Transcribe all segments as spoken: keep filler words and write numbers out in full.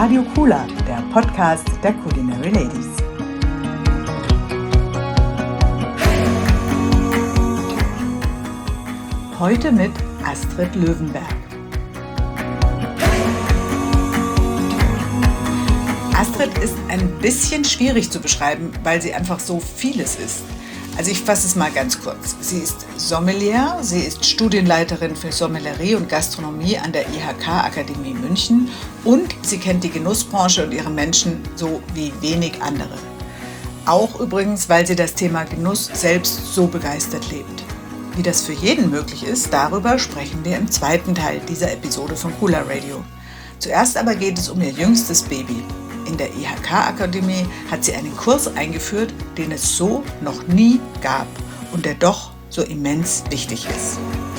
Radio Kula, der Podcast der Culinary Ladies. Heute mit Astrid Löwenberg. Astrid ist ein bisschen schwierig zu beschreiben, weil sie einfach so vieles ist. Also ich fasse es mal ganz kurz. Sie ist Sommelier, sie ist Studienleiterin für Sommelerie und Gastronomie an der I H K-Akademie München und sie kennt die Genussbranche und ihre Menschen so wie wenig andere. Auch übrigens, weil sie das Thema Genuss selbst so begeistert lebt. Wie das für jeden möglich ist, darüber sprechen wir im zweiten Teil dieser Episode von Kula Radio. Zuerst aber geht es um ihr jüngstes Baby. In der I H K-Akademie hat sie einen Kurs eingeführt, den es so noch nie gab und der doch so immens wichtig ist.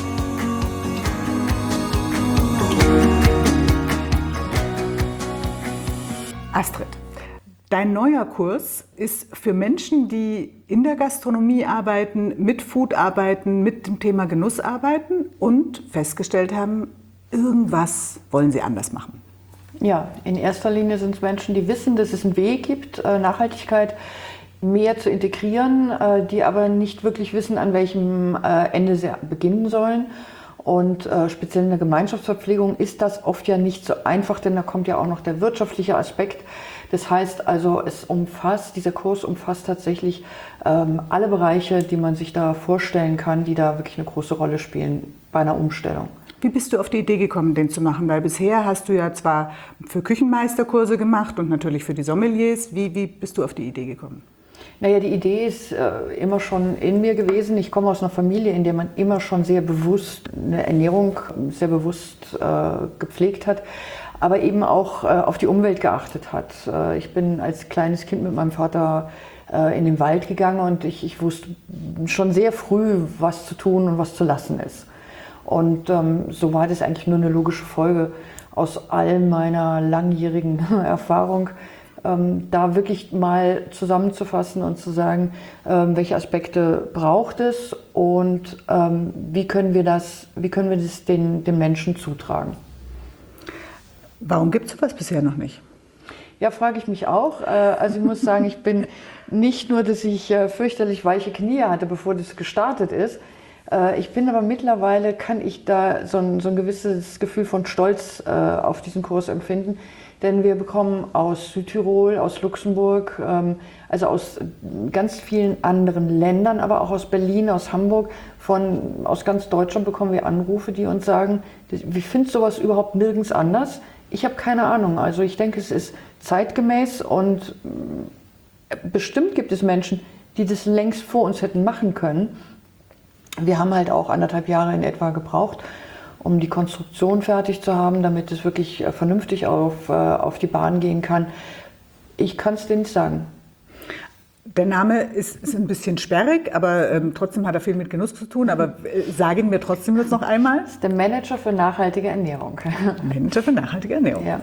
Astrid, dein neuer Kurs ist für Menschen, die in der Gastronomie arbeiten, mit Food arbeiten, mit dem Thema Genuss arbeiten und festgestellt haben, irgendwas wollen sie anders machen. Ja, in erster Linie sind es Menschen, die wissen, dass es einen Weg gibt, Nachhaltigkeit mehr zu integrieren, die aber nicht wirklich wissen, an welchem Ende sie beginnen sollen. Und speziell in der Gemeinschaftsverpflegung ist das oft ja nicht so einfach, denn da kommt ja auch noch der wirtschaftliche Aspekt. Das heißt also, es umfasst, dieser Kurs umfasst tatsächlich ähm, alle Bereiche, die man sich da vorstellen kann, die da wirklich eine große Rolle spielen bei einer Umstellung. Wie bist du auf die Idee gekommen, den zu machen? Weil bisher hast du ja zwar für Küchenmeisterkurse gemacht und natürlich für die Sommeliers. Wie, wie bist du auf die Idee gekommen? Naja, die Idee ist äh, immer schon in mir gewesen. Ich komme aus einer Familie, in der man immer schon sehr bewusst eine Ernährung sehr bewusst äh, gepflegt hat, aber eben auch äh, auf die Umwelt geachtet hat. Äh, ich bin als kleines Kind mit meinem Vater äh, in den Wald gegangen und ich, ich wusste schon sehr früh, was zu tun und was zu lassen ist. Und ähm, so war das eigentlich nur eine logische Folge aus all meiner langjährigen Erfahrung, ähm, da wirklich mal zusammenzufassen und zu sagen, ähm, welche Aspekte braucht es und ähm, wie können wir das, wie können wir das den, den Menschen zutragen. Warum gibt es sowas bisher noch nicht? Ja, frage ich mich auch. Also ich muss sagen, ich bin nicht nur, dass ich fürchterlich weiche Knie hatte, bevor das gestartet ist. Ich bin aber mittlerweile, kann ich da so ein, so ein gewisses Gefühl von Stolz äh, auf diesen Kurs empfinden. Denn wir bekommen aus Südtirol, aus Luxemburg, ähm, also aus ganz vielen anderen Ländern, aber auch aus Berlin, aus Hamburg, von, aus ganz Deutschland bekommen wir Anrufe, die uns sagen, wie findest du sowas überhaupt nirgends anders? Ich habe keine Ahnung. Also ich denke, es ist zeitgemäß und bestimmt gibt es Menschen, die das längst vor uns hätten machen können. Wir haben halt auch anderthalb Jahre in etwa gebraucht, um die Konstruktion fertig zu haben, damit es wirklich vernünftig auf, auf die Bahn gehen kann. Ich kann es dir nicht sagen. Der Name ist, ist ein bisschen sperrig, aber ähm, trotzdem hat er viel mit Genuss zu tun. Aber äh, sagen wir trotzdem jetzt noch einmal. Das ist der Manager für nachhaltige Ernährung. Manager für nachhaltige Ernährung. Ja.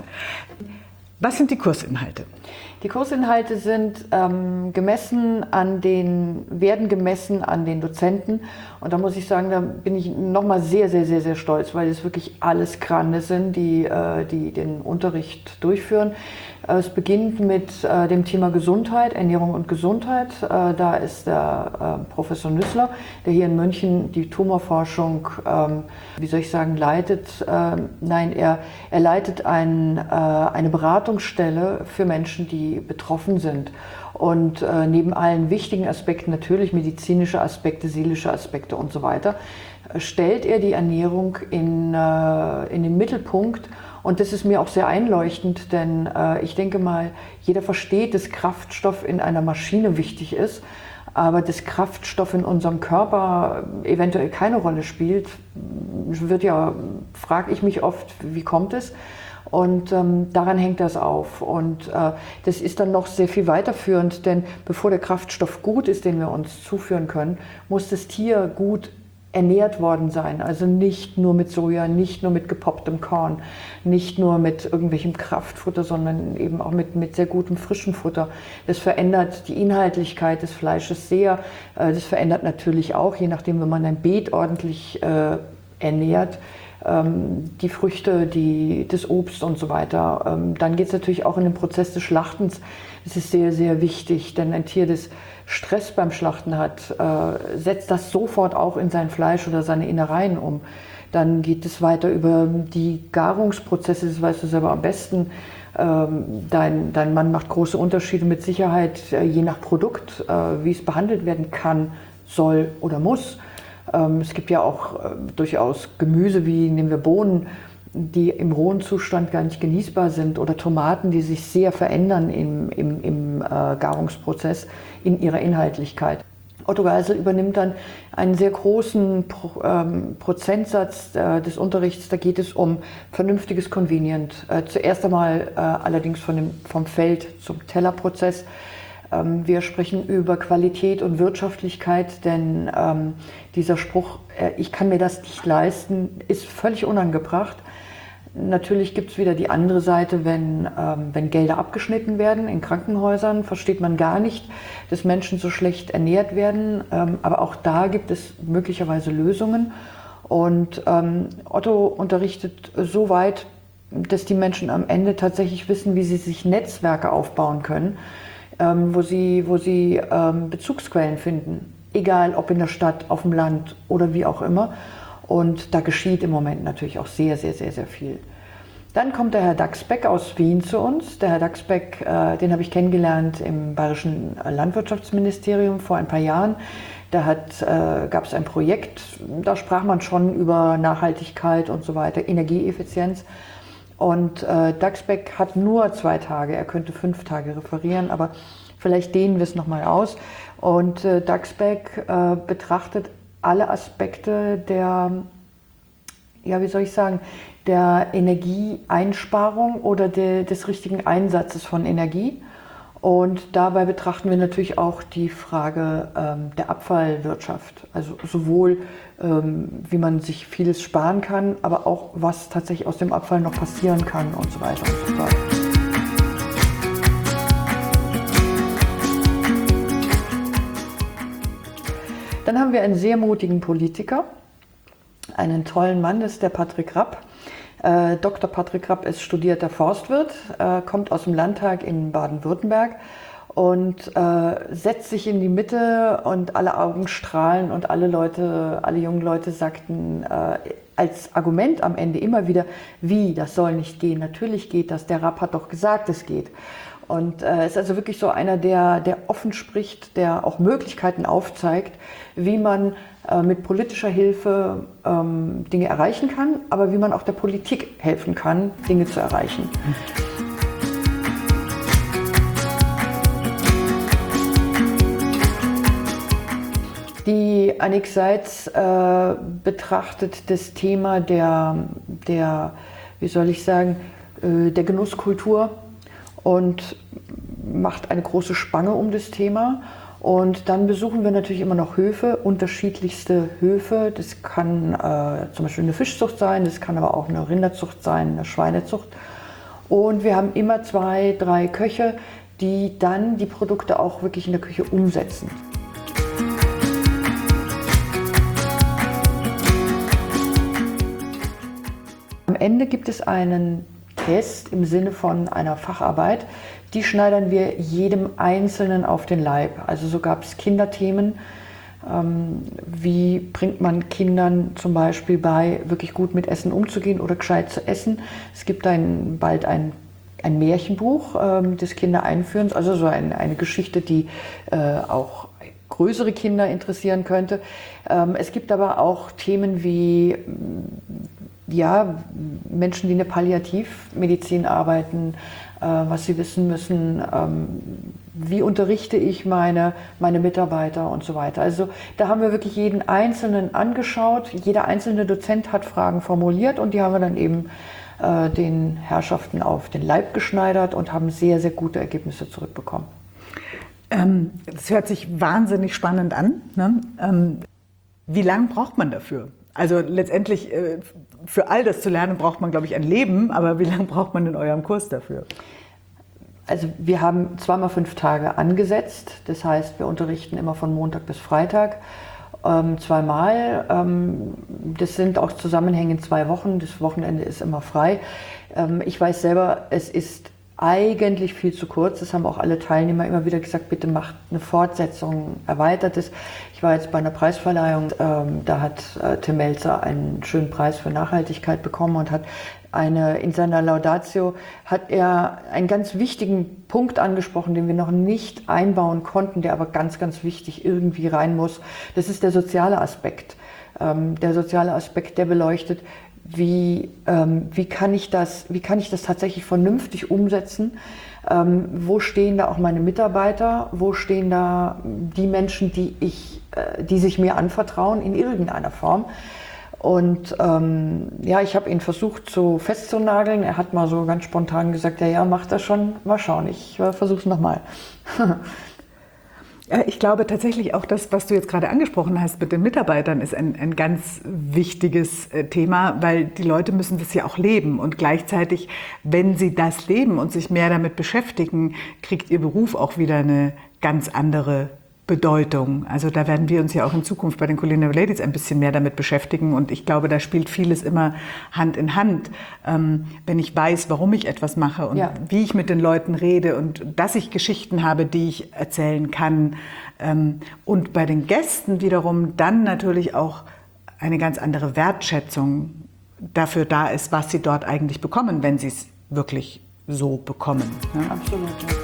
Was sind die Kursinhalte? Die Kursinhalte sind ähm, gemessen an den, werden gemessen an den Dozenten. Und da muss ich sagen, da bin ich nochmal sehr, sehr, sehr, sehr stolz, weil es wirklich alles Grande sind, die, äh, die den Unterricht durchführen. Äh, es beginnt mit äh, dem Thema Gesundheit, Ernährung und Gesundheit. Äh, da ist der äh, Professor Nüssler, der hier in München die Tumorforschung, ähm, wie soll ich sagen, leitet. Äh, nein, er, er leitet ein, äh, eine Beratungsstelle für Menschen, die betroffen sind. Und äh, neben allen wichtigen Aspekten, natürlich medizinische Aspekte, seelische Aspekte und so weiter, äh, stellt er die Ernährung in, äh, in den Mittelpunkt. Und das ist mir auch sehr einleuchtend, denn äh, ich denke mal, jeder versteht, dass Kraftstoff in einer Maschine wichtig ist, aber dass Kraftstoff in unserem Körper eventuell keine Rolle spielt, wird ja, frage ich mich oft, wie kommt es? Und ähm, daran hängt das auf. Und äh, das ist dann noch sehr viel weiterführend, denn bevor der Kraftstoff gut ist, den wir uns zuführen können, muss das Tier gut ernährt worden sein. Also nicht nur mit Soja, nicht nur mit gepopptem Korn, nicht nur mit irgendwelchem Kraftfutter, sondern eben auch mit, mit sehr gutem frischen Futter. Das verändert die Inhaltlichkeit des Fleisches sehr. Äh, das verändert natürlich auch, je nachdem, wenn man ein Beet ordentlich äh, ernährt, ähm, die Früchte, die, das Obst und so weiter. Ähm, dann geht es natürlich auch in den Prozess des Schlachtens. Das ist sehr, sehr wichtig, denn ein Tier, das Stress beim Schlachten hat, äh, setzt das sofort auch in sein Fleisch oder seine Innereien um. Dann geht es weiter über die Garungsprozesse, das weißt du selber am besten. Ähm, dein, dein Mann macht große Unterschiede mit Sicherheit, äh, je nach Produkt, äh, wie es behandelt werden kann, soll oder muss. Ähm, es gibt ja auch äh, durchaus Gemüse, wie nehmen wir Bohnen, die im rohen Zustand gar nicht genießbar sind, oder Tomaten, die sich sehr verändern im, im, im äh, Garungsprozess in ihrer Inhaltlichkeit. Otto Geisel übernimmt dann einen sehr großen Pro, ähm, Prozentsatz äh, des Unterrichts. Da geht es um vernünftiges Convenient. Äh, zuerst einmal äh, allerdings von dem, vom Feld zum Tellerprozess. Ähm, wir sprechen über Qualität und Wirtschaftlichkeit, denn ähm, dieser Spruch, äh, ich kann mir das nicht leisten, ist völlig unangebracht. Natürlich gibt es wieder die andere Seite, wenn, ähm, wenn Gelder abgeschnitten werden in Krankenhäusern, versteht man gar nicht, dass Menschen so schlecht ernährt werden. Ähm, aber auch da gibt es möglicherweise Lösungen. Und ähm, Otto unterrichtet so weit, dass die Menschen am Ende tatsächlich wissen, wie sie sich Netzwerke aufbauen können, ähm, wo sie, wo sie ähm, Bezugsquellen finden, egal ob in der Stadt, auf dem Land oder wie auch immer. Und da geschieht im Moment natürlich auch sehr, sehr, sehr, sehr viel. Dann kommt der Herr Dachsbeck aus Wien zu uns. Der Herr Dachsbeck, äh, den habe ich kennengelernt im Bayerischen Landwirtschaftsministerium vor ein paar Jahren. Da äh, gab es ein Projekt, da sprach man schon über Nachhaltigkeit und so weiter, Energieeffizienz. Und äh, Dachsbeck hat nur zwei Tage, er könnte fünf Tage referieren, aber vielleicht dehnen wir es nochmal aus. Und äh, Dachsbeck äh, betrachtet alle Aspekte der, ja, wie soll ich sagen, der Energieeinsparung oder de, des richtigen Einsatzes von Energie. Und dabei betrachten wir natürlich auch die Frage ähm, der Abfallwirtschaft. Also sowohl, ähm, wie man sich vieles sparen kann, aber auch, was tatsächlich aus dem Abfall noch passieren kann und so weiter und so fort. Dann haben wir einen sehr mutigen Politiker, einen tollen Mann, das ist der Patrick Rapp. Äh, Doktor Patrick Rapp ist studierter Forstwirt, äh, kommt aus dem Landtag in Baden-Württemberg und äh, setzt sich in die Mitte, und alle Augen strahlen und alle Leute, alle jungen Leute sagten äh, als Argument am Ende immer wieder, wie, das soll nicht gehen, natürlich geht das, der Rapp hat doch gesagt, es geht. Und es äh, ist also wirklich so einer, der, der offen spricht, der auch Möglichkeiten aufzeigt, wie man äh, mit politischer Hilfe ähm, Dinge erreichen kann, aber wie man auch der Politik helfen kann, Dinge zu erreichen. Die Annick Seitz äh, betrachtet das Thema der, der, wie soll ich sagen, äh, der Genusskultur und macht eine große Spanne um das Thema. Und dann besuchen wir natürlich immer noch Höfe, unterschiedlichste Höfe. Das kann äh, zum Beispiel eine Fischzucht sein, das kann aber auch eine Rinderzucht sein, eine Schweinezucht. Und wir haben immer zwei, drei Köche, die dann die Produkte auch wirklich in der Küche umsetzen. Am Ende gibt es einen Test im Sinne von einer Facharbeit, die schneidern wir jedem Einzelnen auf den Leib. Also so gab es Kinderthemen, ähm, wie bringt man Kindern zum Beispiel bei, wirklich gut mit Essen umzugehen oder gescheit zu essen. Es gibt ein, bald ein, ein Märchenbuch ähm, des Kindereinführens, also so ein, eine Geschichte, die äh, auch größere Kinder interessieren könnte. Ähm, es gibt aber auch Themen wie ja, Menschen, die in der Palliativmedizin arbeiten, äh, was sie wissen müssen, ähm, wie unterrichte ich meine, meine Mitarbeiter und so weiter. Also da haben wir wirklich jeden Einzelnen angeschaut. Jeder einzelne Dozent hat Fragen formuliert und die haben wir dann eben äh, den Herrschaften auf den Leib geschneidert und haben sehr, sehr gute Ergebnisse zurückbekommen. Ähm, das hört sich wahnsinnig spannend an, ne? Ähm, wie lange braucht man dafür? Also letztendlich, äh, für all das zu lernen, braucht man, glaube ich, ein Leben, aber wie lange braucht man in eurem Kurs dafür? Also wir haben zweimal fünf Tage angesetzt, das heißt, wir unterrichten immer von Montag bis Freitag ähm, zweimal. Ähm, das sind auch zusammenhängend zwei Wochen. Das Wochenende ist immer frei. Ähm, ich weiß selber, es ist eigentlich viel zu kurz. Das haben auch alle Teilnehmer immer wieder gesagt, bitte macht eine Fortsetzung, erweitert es. Ich war jetzt bei einer Preisverleihung, ähm, da hat äh, Tim Melzer einen schönen Preis für Nachhaltigkeit bekommen und hat eine, in seiner Laudatio hat er einen ganz wichtigen Punkt angesprochen, den wir noch nicht einbauen konnten, der aber ganz, ganz wichtig irgendwie rein muss. Das ist der soziale Aspekt. Ähm, der soziale Aspekt, der beleuchtet, Wie, ähm, wie, kann ich das, wie kann ich das tatsächlich vernünftig umsetzen? Ähm, wo stehen da auch meine Mitarbeiter? Wo stehen da die Menschen, die, ich, äh, die sich mir anvertrauen in irgendeiner Form? Und ähm, ja, ich habe ihn versucht so festzunageln. Er hat mal so ganz spontan gesagt, ja, ja, mach das schon, mal schauen, ich äh, versuche es nochmal. Ich glaube tatsächlich auch das, was du jetzt gerade angesprochen hast mit den Mitarbeitern, ist ein, ein ganz wichtiges Thema, weil die Leute müssen das ja auch leben und gleichzeitig, wenn sie das leben und sich mehr damit beschäftigen, kriegt ihr Beruf auch wieder eine ganz andere Bedeutung. Also da werden wir uns ja auch in Zukunft bei den Culinary Ladies ein bisschen mehr damit beschäftigen und ich glaube, da spielt vieles immer Hand in Hand. Ähm, wenn ich weiß, warum ich etwas mache und ja. wie ich mit den Leuten rede und dass ich Geschichten habe, die ich erzählen kann. Ähm, und bei den Gästen wiederum dann natürlich auch eine ganz andere Wertschätzung dafür da ist, was sie dort eigentlich bekommen, wenn sie es wirklich so bekommen. Ja? Absolut. Ja.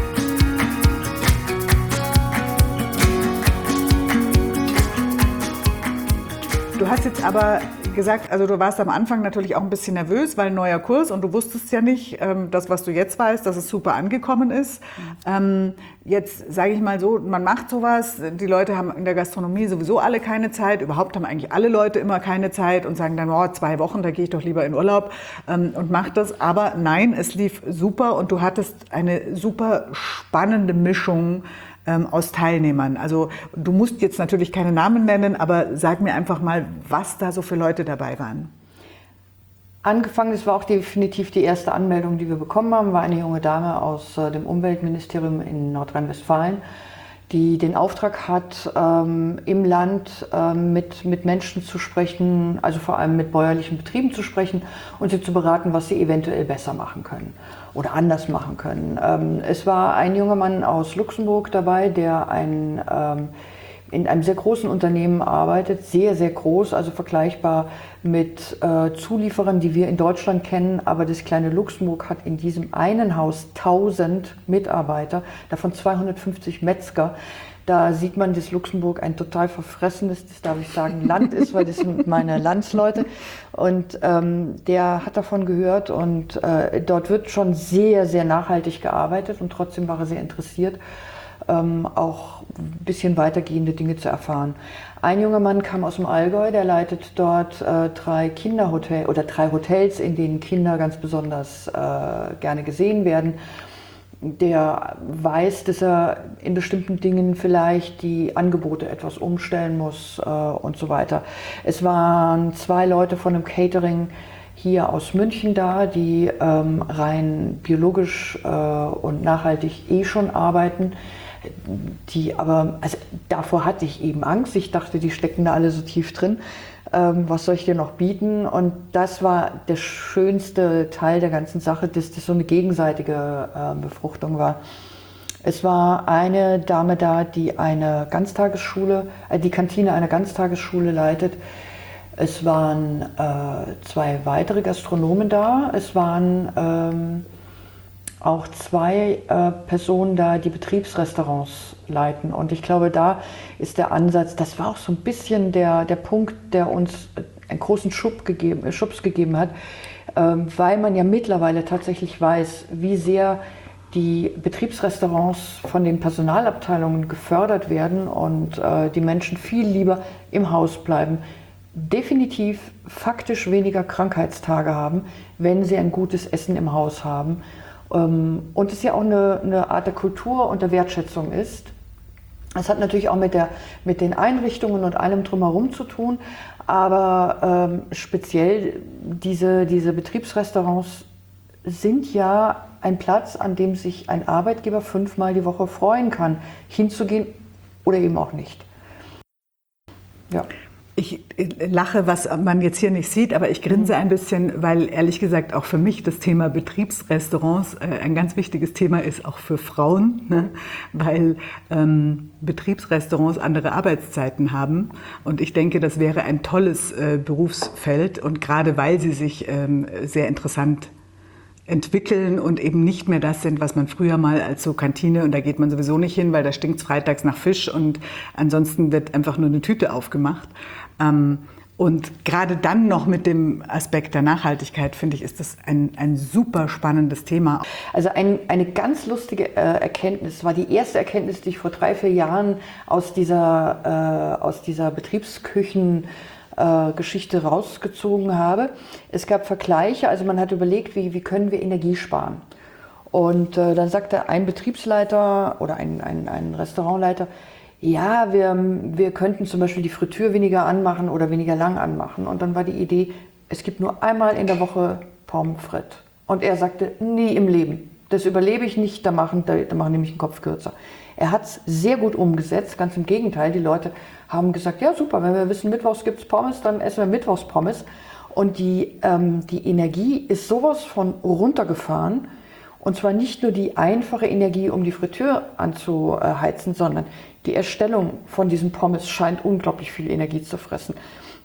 Du hast jetzt aber gesagt, also du warst am Anfang natürlich auch ein bisschen nervös, weil ein neuer Kurs und du wusstest ja nicht, das, was du jetzt weißt, dass es super angekommen ist. Mhm. Jetzt sage ich mal so, man macht sowas, die Leute haben in der Gastronomie sowieso alle keine Zeit, überhaupt haben eigentlich alle Leute immer keine Zeit und sagen dann, oh, zwei Wochen, da gehe ich doch lieber in Urlaub und mach das. Aber nein, es lief super und du hattest eine super spannende Mischung aus Teilnehmern. Also du musst jetzt natürlich keine Namen nennen, aber sag mir einfach mal, was da so für Leute dabei waren. Angefangen, das war auch definitiv die erste Anmeldung, die wir bekommen haben, war eine junge Dame aus dem Umweltministerium in Nordrhein-Westfalen, die den Auftrag hat, ähm, im Land ähm, mit, mit Menschen zu sprechen, also vor allem mit bäuerlichen Betrieben zu sprechen und sie zu beraten, was sie eventuell besser machen können oder anders machen können. Ähm, es war ein junger Mann aus Luxemburg dabei, der ein, ähm, in einem sehr großen Unternehmen arbeitet, sehr, sehr groß, also vergleichbar mit äh, Zulieferern, die wir in Deutschland kennen, aber das kleine Luxemburg hat in diesem einen Haus tausend Mitarbeiter, davon zweihundertfünfzig Metzger. Da sieht man, dass Luxemburg ein total verfressenes, das darf ich sagen, Land ist, weil das sind meine Landsleute. Und ähm, der hat davon gehört und äh, dort wird schon sehr, sehr nachhaltig gearbeitet und trotzdem war er sehr interessiert, ähm, auch ein bisschen weitergehende Dinge zu erfahren. Ein junger Mann kam aus dem Allgäu, der leitet dort äh, drei Kinderhotels oder drei Hotels, in denen Kinder ganz besonders äh, gerne gesehen werden. Der weiß, dass er in bestimmten Dingen vielleicht die Angebote etwas umstellen muss äh, und so weiter. Es waren zwei Leute von einem Catering hier aus München da, die ähm, rein biologisch äh, und nachhaltig eh schon arbeiten. Die aber, also davor hatte ich eben Angst. Ich dachte, die stecken da alle so tief drin. Ähm, was soll ich dir noch bieten? Und das war der schönste Teil der ganzen Sache, dass das so eine gegenseitige äh, Befruchtung war. Es war eine Dame da, die eine Ganztagesschule, äh, die Kantine einer Ganztagesschule leitet. Es waren äh, zwei weitere Gastronomen da. Es waren ähm, auch zwei äh, Personen da, die Betriebsrestaurants leiten. Und ich glaube, da ist der Ansatz, das war auch so ein bisschen der, der Punkt, der uns einen großen Schub gegeben, Schubs gegeben hat, ähm, weil man ja mittlerweile tatsächlich weiß, wie sehr die Betriebsrestaurants von den Personalabteilungen gefördert werden und äh, die Menschen viel lieber im Haus bleiben, definitiv faktisch weniger Krankheitstage haben, wenn sie ein gutes Essen im Haus haben. Und es ja auch eine, eine Art der Kultur und der Wertschätzung ist. Es hat natürlich auch mit, der, mit den Einrichtungen und allem drumherum zu tun, aber ähm, speziell diese, diese Betriebsrestaurants sind ja ein Platz, an dem sich ein Arbeitgeber fünfmal die Woche freuen kann, hinzugehen oder eben auch nicht. Ja. Ich lache, was man jetzt hier nicht sieht, aber ich grinse ein bisschen, weil ehrlich gesagt auch für mich das Thema Betriebsrestaurants ein ganz wichtiges Thema ist, auch für Frauen, ne? Weil ähm, Betriebsrestaurants andere Arbeitszeiten haben. Und ich denke, das wäre ein tolles äh, Berufsfeld und gerade weil sie sich ähm, sehr interessant entwickeln und eben nicht mehr das sind, was man früher mal als so Kantine, und da geht man sowieso nicht hin, weil da stinkt es freitags nach Fisch und ansonsten wird einfach nur eine Tüte aufgemacht. Ähm, und gerade dann noch mit dem Aspekt der Nachhaltigkeit, finde ich, ist das ein, ein super spannendes Thema. Also ein, eine ganz lustige äh, Erkenntnis, war die erste Erkenntnis, die ich vor drei, vier Jahren aus dieser, äh, aus dieser Betriebsküchen Äh, Geschichte rausgezogen habe. Es gab Vergleiche, also man hat überlegt, wie, wie können wir Energie sparen. Und äh, dann sagte ein Betriebsleiter oder ein, ein, ein Restaurantleiter, ja, wir, wir könnten zum Beispiel die Fritür weniger anmachen oder weniger lang anmachen. Und dann war die Idee, es gibt nur einmal in der Woche Pommes frites. Und er sagte, nie im Leben. Das überlebe ich nicht, da machen, da, da machen nämlich den Kopf kürzer. Er hat es sehr gut umgesetzt, ganz im Gegenteil. Die Leute haben gesagt, ja super, wenn wir wissen, mittwochs gibt es Pommes, dann essen wir mittwochs Pommes. Und die, ähm, die Energie ist sowas von runtergefahren. Und zwar nicht nur die einfache Energie, um die Fritür anzuheizen, sondern die Erstellung von diesen Pommes scheint unglaublich viel Energie zu fressen.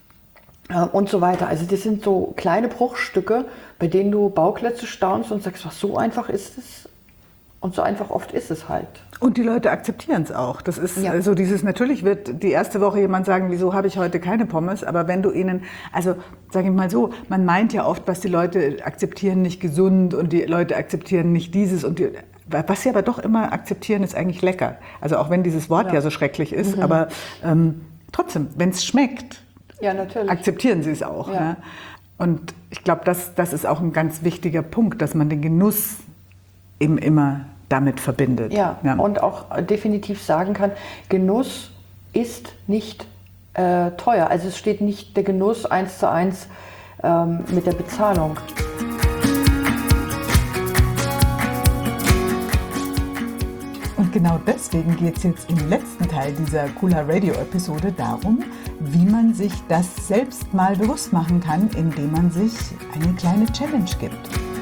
Äh, und so weiter. Also das sind so kleine Bruchstücke, bei denen du Bauklötze staunst und sagst, was, so einfach ist es? Und so einfach oft ist es halt. Und die Leute akzeptieren es auch. Das ist ja. so dieses, natürlich wird die erste Woche jemand sagen, wieso habe ich heute keine Pommes? Aber wenn du ihnen, also sage ich mal so, man meint ja oft, was die Leute akzeptieren, nicht gesund und die Leute akzeptieren nicht dieses und die, was sie aber doch immer akzeptieren, ist eigentlich lecker. Also auch wenn dieses Wort ja, ja so schrecklich ist, mhm. aber ähm, trotzdem, wenn es schmeckt, ja, natürlich. akzeptieren sie es auch. Ja. Ne? Und ich glaube, das, das ist auch ein ganz wichtiger Punkt, dass man den Genuss eben immer damit verbindet. Ja, ja, und auch definitiv sagen kann, Genuss ist nicht äh, teuer. Also es steht nicht der Genuss eins zu eins ähm, mit der Bezahlung. Und genau deswegen geht es jetzt im letzten Teil dieser Kula Radio Episode darum, wie man sich das selbst mal bewusst machen kann, indem man sich eine kleine Challenge gibt.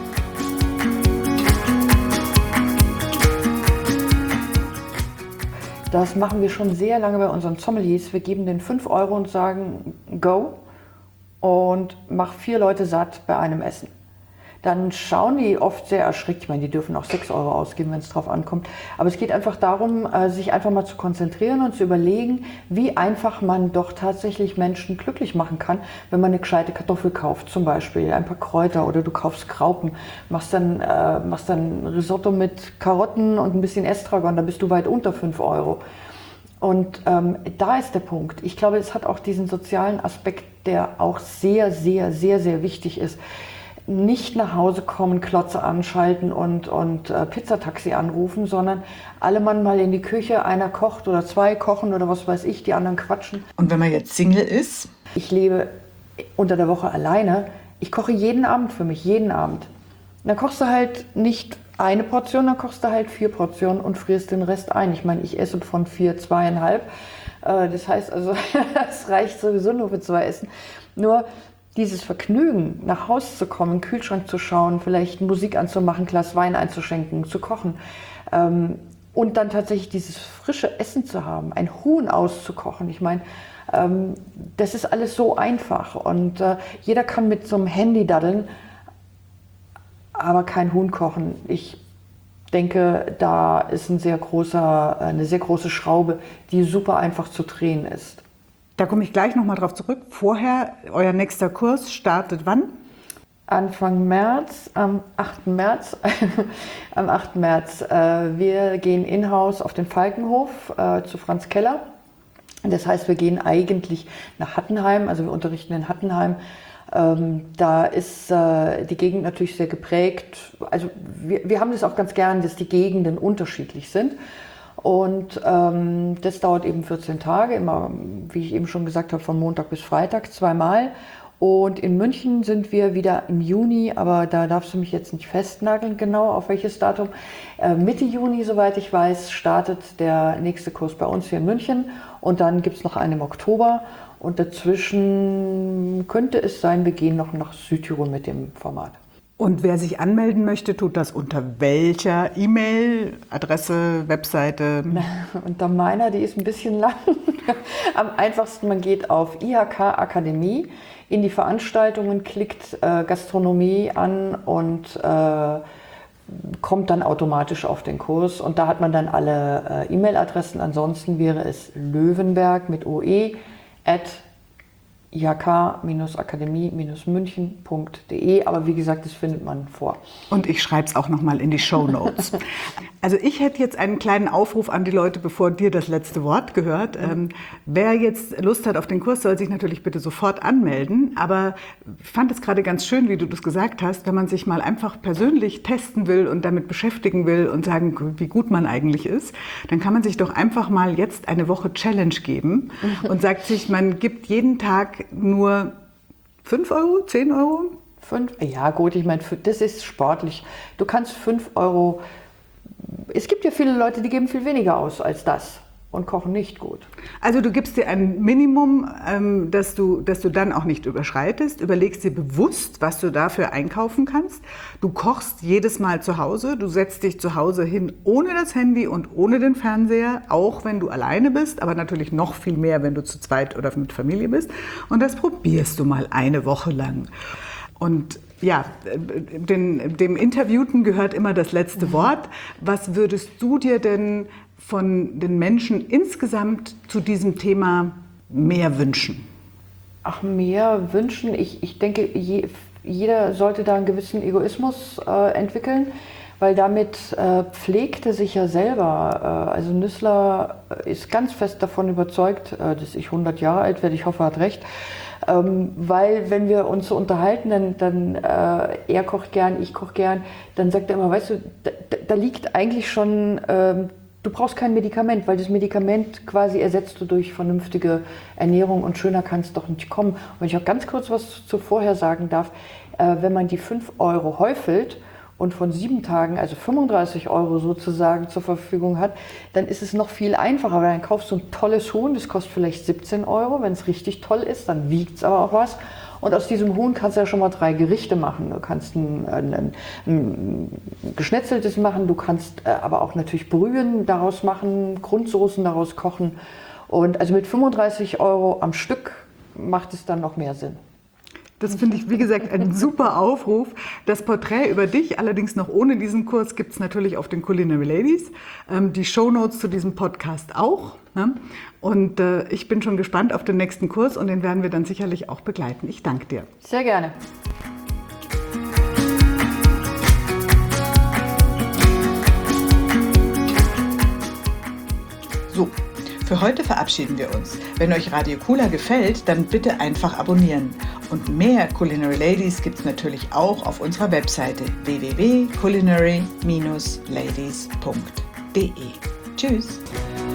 Das machen wir schon sehr lange bei unseren Sommeliers. Wir geben denen fünf Euro und sagen, go und mach vier Leute satt bei einem Essen. Dann schauen die oft sehr erschreckt. Ich meine, die dürfen auch sechs Euro ausgeben, wenn es drauf ankommt. Aber es geht einfach darum, sich einfach mal zu konzentrieren und zu überlegen, wie einfach man doch tatsächlich Menschen glücklich machen kann, wenn man eine gescheite Kartoffel kauft, zum Beispiel ein paar Kräuter oder du kaufst Graupen, machst dann, äh, machst dann Risotto mit Karotten und ein bisschen Estragon, dann bist du weit unter fünf Euro. Und ähm, da ist der Punkt. Ich glaube, es hat auch diesen sozialen Aspekt, der auch sehr, sehr, sehr, sehr wichtig ist. Nicht nach Hause kommen, Klotze anschalten und, und äh, Pizzataxi anrufen, sondern alle Mann mal in die Küche, einer kocht oder zwei kochen oder was weiß ich, die anderen quatschen. Und wenn man jetzt Single ist? Ich lebe unter der Woche alleine. Ich koche jeden Abend für mich, jeden Abend. Dann kochst du halt nicht eine Portion, dann kochst du halt vier Portionen und frierst den Rest ein. Ich meine, ich esse von vier zweieinhalb. Äh, das heißt also, es reicht sowieso nur für zwei Essen. Nur dieses Vergnügen, nach Hause zu kommen, in den Kühlschrank zu schauen, vielleicht Musik anzumachen, ein Glas Wein einzuschenken, zu kochen ähm, und dann tatsächlich dieses frische Essen zu haben, ein Huhn auszukochen. Ich meine, ähm, das ist alles so einfach und äh, jeder kann mit so einem Handy daddeln, aber kein Huhn kochen. Ich denke, da ist ein sehr großer, eine sehr große Schraube, die super einfach zu drehen ist. Da komme ich gleich nochmal drauf zurück. Vorher, euer nächster Kurs startet wann? Anfang März, am achten März. am achten März. Äh, wir gehen in-house auf den Falkenhof äh, zu Franz Keller. Das heißt, wir gehen eigentlich nach Hattenheim, also wir unterrichten in Hattenheim. Ähm, da ist äh, die Gegend natürlich sehr geprägt. Also wir, wir haben das auch ganz gern, dass die Gegenden unterschiedlich sind. Und ähm, das dauert eben vierzehn Tage, immer, wie ich eben schon gesagt habe, von Montag bis Freitag zweimal. Und in München sind wir wieder im Juni, aber da darfst du mich jetzt nicht festnageln genau, auf welches Datum. Äh, Mitte Juni, soweit ich weiß, startet der nächste Kurs bei uns hier in München. Und dann gibt es noch einen im Oktober. Und dazwischen könnte es sein, wir gehen noch nach Südtirol mit dem Format. Und wer sich anmelden möchte, tut das unter welcher E-Mail, Adresse, Webseite? Unter meiner, die ist ein bisschen lang. Am einfachsten, man geht auf I H K Akademie, in die Veranstaltungen, klickt äh, Gastronomie an und äh, kommt dann automatisch auf den Kurs. Und da hat man dann alle äh, E-Mail-Adressen. Ansonsten wäre es Löwenberg mit O E at I H K Akademie München punkt de, aber wie gesagt, das findet man vor. Und ich schreibe es auch nochmal in die Shownotes. Also ich hätte jetzt einen kleinen Aufruf an die Leute, bevor dir das letzte Wort gehört. Mhm. Ähm, wer jetzt Lust hat auf den Kurs, soll sich natürlich bitte sofort anmelden, aber ich fand es gerade ganz schön, wie du das gesagt hast, wenn man sich mal einfach persönlich testen will und damit beschäftigen will und sagen, wie gut man eigentlich ist, dann kann man sich doch einfach mal jetzt eine Woche Challenge geben und sagt sich, man gibt jeden Tag nur fünf Euro, zehn Euro? Fünf? Ja gut, ich meine, das ist sportlich. Du kannst fünf Euro, es gibt ja viele Leute, die geben viel weniger aus als das und kochen nicht gut. Also du gibst dir ein Minimum, ähm, das du, das du dann auch nicht überschreitest, überlegst dir bewusst, was du dafür einkaufen kannst. Du kochst jedes Mal zu Hause, du setzt dich zu Hause hin ohne das Handy und ohne den Fernseher, auch wenn du alleine bist, aber natürlich noch viel mehr, wenn du zu zweit oder mit Familie bist. Und das probierst du mal eine Woche lang. Und ja, den, dem Interviewten gehört immer das letzte mhm. Wort. Was würdest du dir denn von den Menschen insgesamt zu diesem Thema mehr wünschen? Ach, mehr wünschen? Ich, ich denke, je, jeder sollte da einen gewissen Egoismus äh, entwickeln, weil damit äh, pflegt er sich ja selber. Äh, also Nüssler ist ganz fest davon überzeugt, äh, dass ich hundert Jahre alt werde, ich hoffe, er hat recht, ähm, weil wenn wir uns so unterhalten, dann, dann äh, er kocht gern, ich koche gern, dann sagt er immer, weißt du, da, da liegt eigentlich schon... Ähm, Du brauchst kein Medikament, weil das Medikament quasi ersetzt du durch vernünftige Ernährung und schöner kann es doch nicht kommen. Und wenn ich auch ganz kurz was zuvor sagen darf, äh, wenn man die fünf Euro häufelt und von sieben Tagen, also fünfunddreißig Euro sozusagen zur Verfügung hat, dann ist es noch viel einfacher, weil dann kaufst du ein tolles Huhn, das kostet vielleicht siebzehn Euro, wenn es richtig toll ist, dann wiegt es aber auch was. Und aus diesem Huhn kannst du ja schon mal drei Gerichte machen. Du kannst ein, ein, ein, ein geschnetzeltes machen, du kannst äh, aber auch natürlich Brühen daraus machen, Grundsoßen daraus kochen. Und also mit fünfunddreißig Euro am Stück macht es dann noch mehr Sinn. Das finde ich, wie gesagt, ein super Aufruf. Das Porträt über dich, allerdings noch ohne diesen Kurs, gibt es natürlich auf den Culinary Ladies. Ähm, die Shownotes zu diesem Podcast auch. Ne? Und äh, ich bin schon gespannt auf den nächsten Kurs und den werden wir dann sicherlich auch begleiten. Ich danke dir. Sehr gerne. So. Für heute verabschieden wir uns. Wenn euch Radio Kula gefällt, dann bitte einfach abonnieren. Und mehr Culinary Ladies gibt es natürlich auch auf unserer Webseite w w w punkt culinary Bindestrich ladies punkt de. Tschüss!